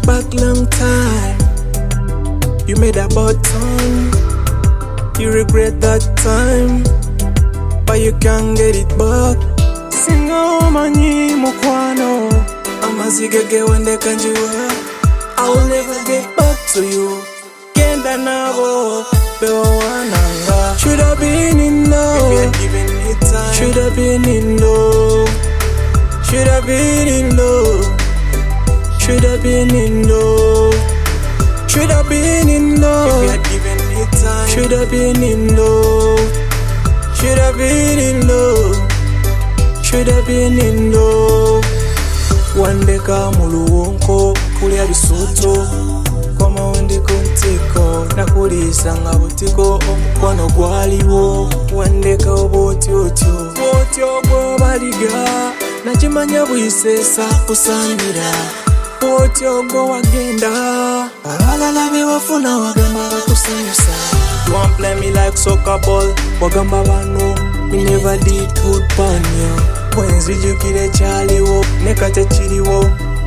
back long time. You made a button. You regret that time, but you can't get it back. Singa manyi mukwano amazigege wende kanjiwa. I will never get back to you. Kenda nabo bewa wananga. Should have been in love. If you had given me time. Should have been in love. Should have been in love. Should have been in love. Should have been in love. If you had given me time. Should have been in love. Should have been in love. Should have been in love. Wandeka muluwonko kulya bisoto koma wandeko ntiko nakulisa nga butiko omukwano gwaliwo. Wandeka obotyo botyo baliga nakimanya bwisesa kusanira. Botyo wagenda abalala bewafuna wagamba bakusanyusa. You want play me like soccer ball wagamba bano me never did good panyo. Wenzijukire chaliwo nekate chiriwo.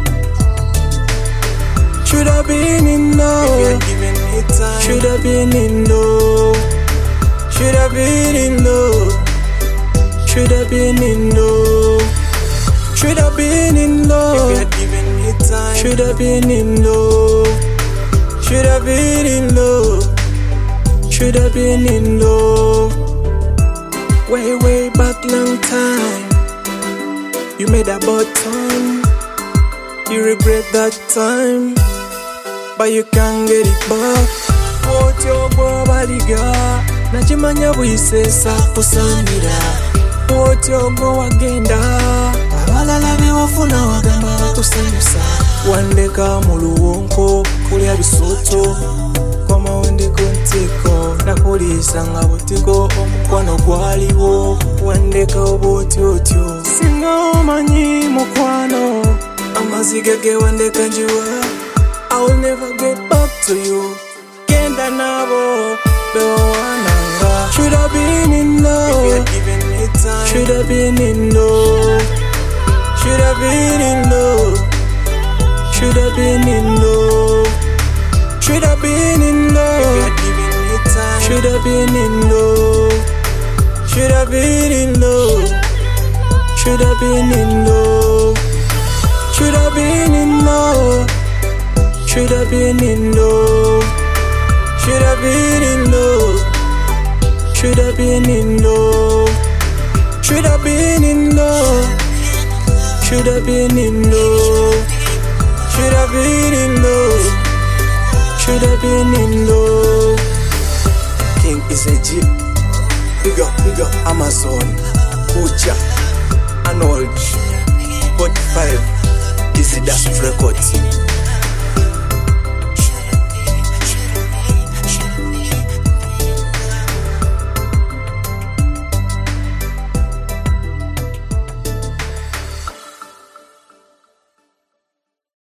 Should have been in love. If you had given me time. Should have been in love. Should have been in love. Should have been in love. Should have been in love. If you had given me time. Should have been in love. Should have been in love. Should have been in love. Way back long time. You made a button. You regret that time, but you can't get it back. Botyo baliga nakimanya bwisesa kusanira. Botyo wagenda abalala bewafuna wagamba bakusanyusa. Wandeka muluwonko kulya bisoto koma wandeko ntiko nakulisa nga butiko omukwano gwaliwo. Wandeka obotyo singa manyi mukwano amazigege wandeka njiwa. I will never get back to you. Kenda nabo bewa wananga. Should have been in love. If you had given me time. Should have been in love. Should have been in love. Should have been in love. Should have been in love. If you had given me time. Should have been in love. Should have been in love. Should have been in love. Should have been in love. Should have been in love. Should have been in love. Should have been in love. Should have been in love. Should have been in love. Should have been in love. Should have been in love. King is a G. Big up Amazon. Ucha. Arnold. 45. This is Dust Records.